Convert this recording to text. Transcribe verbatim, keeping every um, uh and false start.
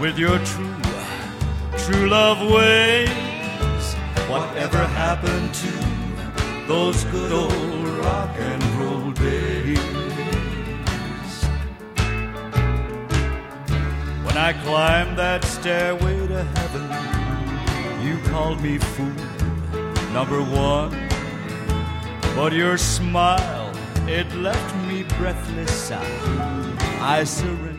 with your true, true love ways. Whatever happened to those good old rock and roll days? When I climbed that stairway to heaven, you called me fool number one, but your smile, it left me breathless. I surrendered